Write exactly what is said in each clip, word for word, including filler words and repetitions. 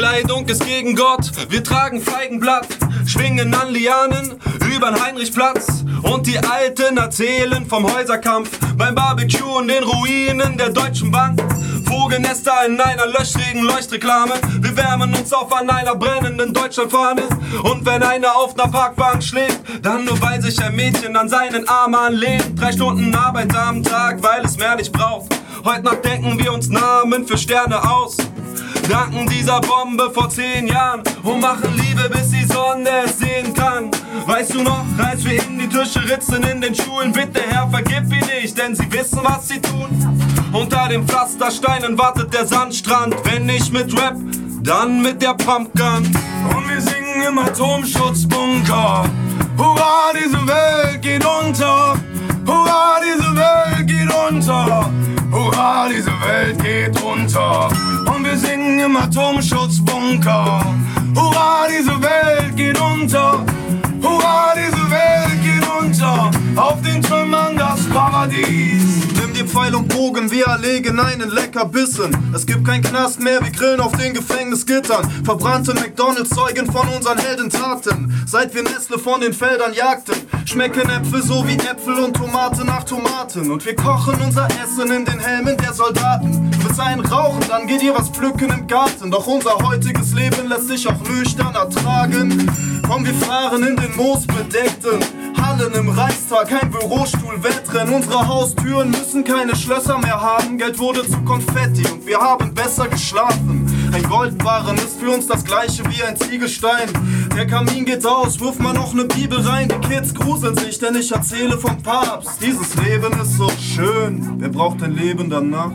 Kleidung ist gegen Gott, wir tragen Feigenblatt, schwingen an Lianen übern Heinrichplatz. Und die Alten erzählen vom Häuserkampf beim Barbecue und den Ruinen der Deutschen Bank. Vogelnester in einer löchrigen Leuchtreklame. Wir wärmen uns auf an einer brennenden Deutschlandfahne. Und wenn einer auf ner Parkbank schläft, dann nur weil sich ein Mädchen an seinen Arm anlehnt. Drei Stunden Arbeit am Tag, weil es mehr nicht braucht. Heute Nacht denken wir uns Namen für Sterne aus. Danken dieser Bombe vor zehn Jahren und machen Liebe, bis die Sonne es sehen kann. Weißt du noch, als wir in die Tische ritzen in den Schulen, bitte Herr, vergib ihn nicht, denn sie wissen, was sie tun. Unter den Pflastersteinen wartet der Sandstrand, wenn nicht mit Rap, dann mit der Pumpgun. Und wir singen im Atomschutzbunker, hurra, diese Welt geht unter, hurra, diese Welt geht unter, hurra, diese Welt geht unter. Und wir singen im Atomschutzbunker, hurra, diese Welt geht unter, hurra, diese Welt geht unter, auf den Trümmern das Paradies. Nimm dir Pfeil und Bogen, wir erlegen einen Leckerbissen. Es gibt kein Knast mehr, wir grillen auf den Gefängnisgittern. Verbrannte McDonalds-Zeugen von unseren Heldentaten. Seit wir Nestle von den Feldern jagten, schmecken Äpfel so wie Äpfel und Tomate nach Tomaten. Und wir kochen unser Essen in den Helmen der Soldaten. Du willst einen rauchen, dann geht ihr was pflücken im Garten. Doch unser heutiges Leben lässt sich auch nüchtern ertragen. Komm, wir fahren in den moosbedeckten Hallen im Reichstag, kein Bürostuhl, Wettrennen. Unsere Haustüren müssen keine Schlösser mehr haben. Geld wurde zu Konfetti und wir haben besser geschlafen. Ein Goldbarren ist für uns das gleiche wie ein Ziegelstein. Der Kamin geht aus, wirf mal noch ne Bibel rein. Die Kids gruseln sich, denn ich erzähle vom Papst. Dieses Leben ist so schön, wer braucht ein Leben danach?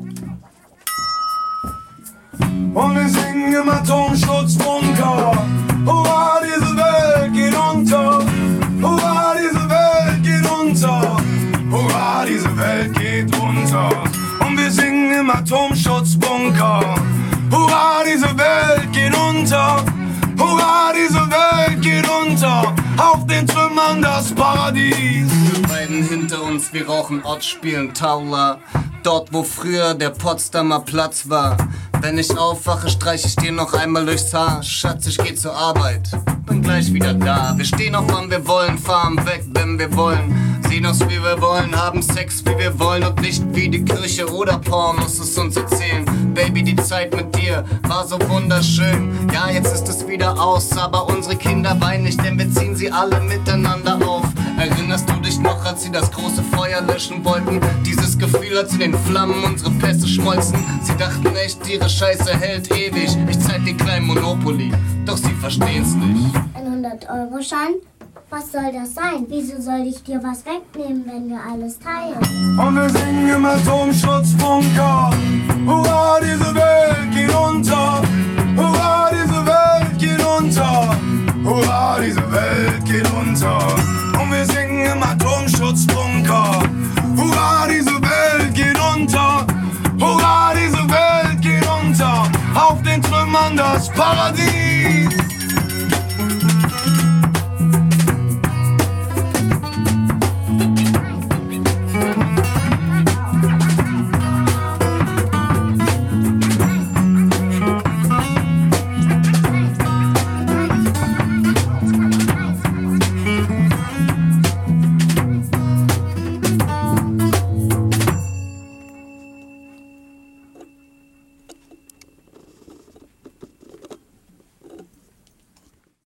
Und wir singen im Atomschutzbunker, hurra, diese Welt geht unter, hurra, diese Welt geht unter, hurra, diese Welt geht unter. Und wir singen im Atomschutzbunker, hurra, diese Welt geht unter, hurra, diese Welt geht unter, auf den Trümmern das Paradies. Wir beiden hinter uns, wir rauchen Ott, spielen Taula, dort wo früher der Potsdamer Platz war. Wenn ich aufwache, streich ich dir noch einmal durchs Haar. Schatz, ich geh zur Arbeit, bin gleich wieder da. Wir stehen auf, wann wir wollen, fahren weg, wenn wir wollen. Sehen uns, wie wir wollen, haben Sex, wie wir wollen. Und nicht wie die Kirche oder Pornos es uns erzählen. Baby, die Zeit mit dir war so wunderschön. Ja, jetzt ist es wieder aus, aber unsere Kinder weinen nicht, denn wir ziehen sie alle miteinander auf. Erinnerst du dich noch, als sie das große Feuer löschen wollten? Dieses Gefühl, als in den Flammen unsere Pässe schmolzen. Sie dachten echt, ihre Scheiße hält ewig. Ich zeig den kleinen Monopoly, doch sie verstehen's nicht. Ein hundert-Euro-Schein? Was soll das sein? Wieso soll ich dir was wegnehmen, wenn wir alles teilen? Und wir singen im Atomschutzbunker, hurra, diese Welt geht unter, hurra, diese Welt geht unter, hurra, diese Welt geht unter. Und wir singen im Atomschutzbunker, hurra, diese Welt geht unter, hurra, diese Welt geht unter, auf den Trümmern das Paradies.